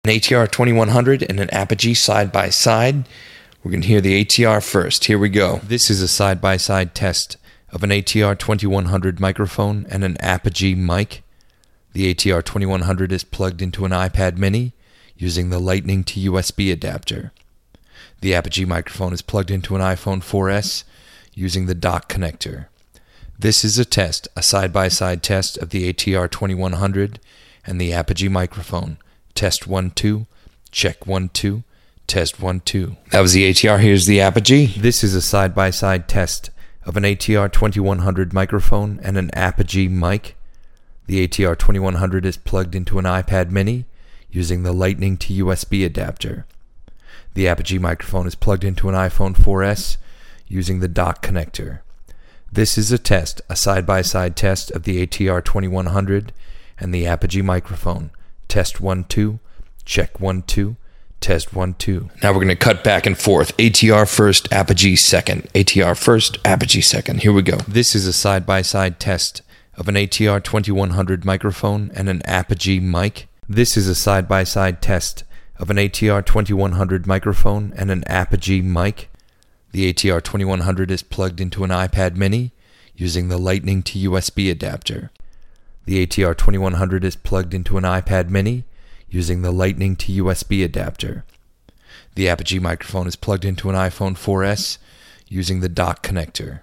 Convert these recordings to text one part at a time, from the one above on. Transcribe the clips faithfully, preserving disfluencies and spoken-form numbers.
An A T R twenty-one hundred and an Apogee side by side. We're going to hear the A T R first. Here we go. This is a side by side test of an A T R twenty-one hundred microphone and an Apogee mic. The A T R twenty-one hundred is plugged into an iPad mini using the Lightning to U S B adapter. The Apogee microphone is plugged into an iPhone four S using the dock connector. This is a test, a side by side test of the A T R twenty-one hundred and the Apogee microphone. Test one, two, check one, two, test one, two. That was the A T R. Here's the Apogee. This is a side-by-side test of an A T R twenty-one hundred microphone and an Apogee mic. The A T R twenty-one hundred is plugged into an iPad mini using the Lightning to U S B adapter. The Apogee microphone is plugged into an iPhone four S using the dock connector. This is a test, a side-by-side test of the A T R twenty-one hundred and the Apogee microphone. Test one, two, check one, two, test one, two. Now we're going to cut back and forth. A T R first, Apogee second. A T R first, Apogee second. Here we go. This is a side-by-side test of an A T R twenty-one hundred microphone and an Apogee mic. This is a side-by-side test of an A T R twenty-one hundred microphone and an Apogee mic. The A T R twenty-one hundred is plugged into an iPad mini using the Lightning to U S B adapter. The A T R twenty-one hundred is plugged into an iPad mini using the Lightning to U S B adapter. The Apogee microphone is plugged into an iPhone four S using the dock connector.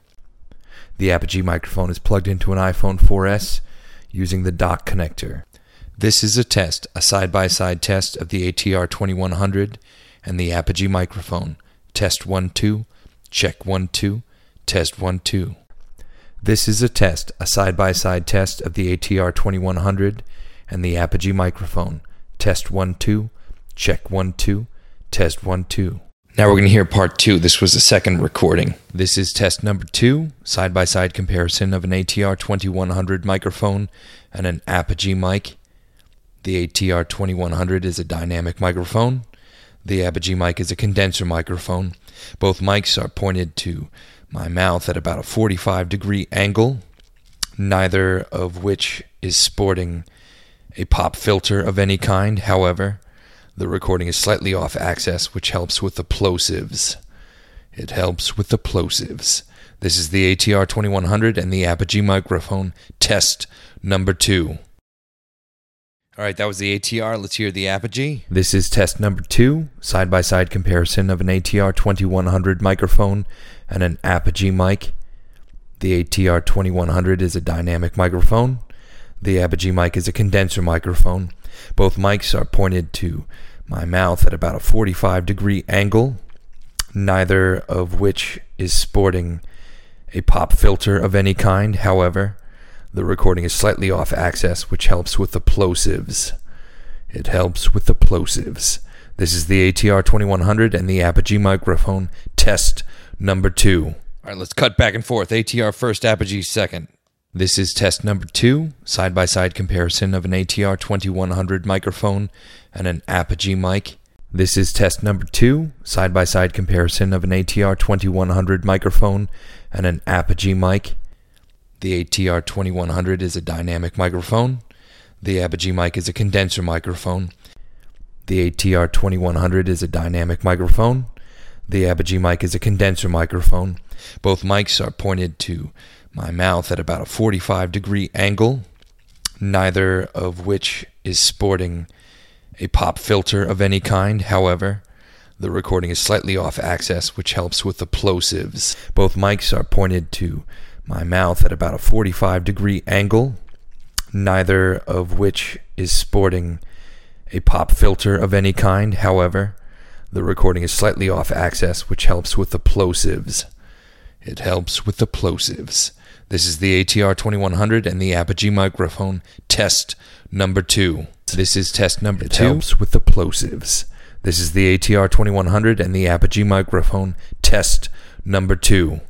The Apogee microphone is plugged into an iPhone four S using the dock connector. This is a test, a side-by-side test of the A T R twenty-one hundred and the Apogee microphone. Test one, two, check one, two, test one, two. This is a test, a side-by-side test of the A T R twenty-one hundred and the Apogee microphone. Test one, two, check one, two, test one, two. Now we're going to hear part two. This was the second recording. This is test number two, side-by-side comparison of an A T R twenty-one hundred microphone and an Apogee mic. The A T R twenty-one hundred is a dynamic microphone. The Apogee mic is a condenser microphone. Both mics are pointed to my mouth at about a forty-five degree angle, neither of which is sporting a pop filter of any kind. However, the recording is slightly off axis, which helps with the plosives. It helps with the plosives. This is the A T R twenty-one hundred and the Apogee microphone. Test number two. All right, that was the A T R. Let's hear the Apogee. This is test number two, side-by-side comparison of an A T R twenty-one hundred microphone and an Apogee mic. The A T R twenty-one hundred is a dynamic microphone. The Apogee mic is a condenser microphone. Both mics are pointed to my mouth at about a forty-five degree angle, neither of which is sporting a pop filter of any kind. However, the recording is slightly off axis, which helps with the plosives. It helps with the plosives. This is the A T R twenty-one hundred and the Apogee microphone. Test number two. All right, let's cut back and forth. A T R first, Apogee second. This is test number two, side-by-side comparison of an A T R twenty-one hundred microphone and an Apogee mic. This is test number two, side-by-side comparison of an A T R twenty-one hundred microphone and an Apogee mic. The A T R twenty-one hundred is a dynamic microphone. The Apogee mic is a condenser microphone. The A T R twenty-one hundred is a dynamic microphone. The Apogee mic is a condenser microphone. Both mics are pointed to my mouth at about a forty-five degree angle, neither of which is sporting a pop filter of any kind. However, the recording is slightly off axis, which helps with the plosives. Both mics are pointed to my mouth at about a forty-five degree angle, neither of which is sporting a pop filter of any kind. However, the recording is slightly off axis, which helps with the plosives. It helps with the plosives. This is the A T R twenty-one hundred and the Apogee microphone. Test number two. This is test number it two. It helps with the plosives. This is the A T R twenty-one hundred and the Apogee microphone. Test number two.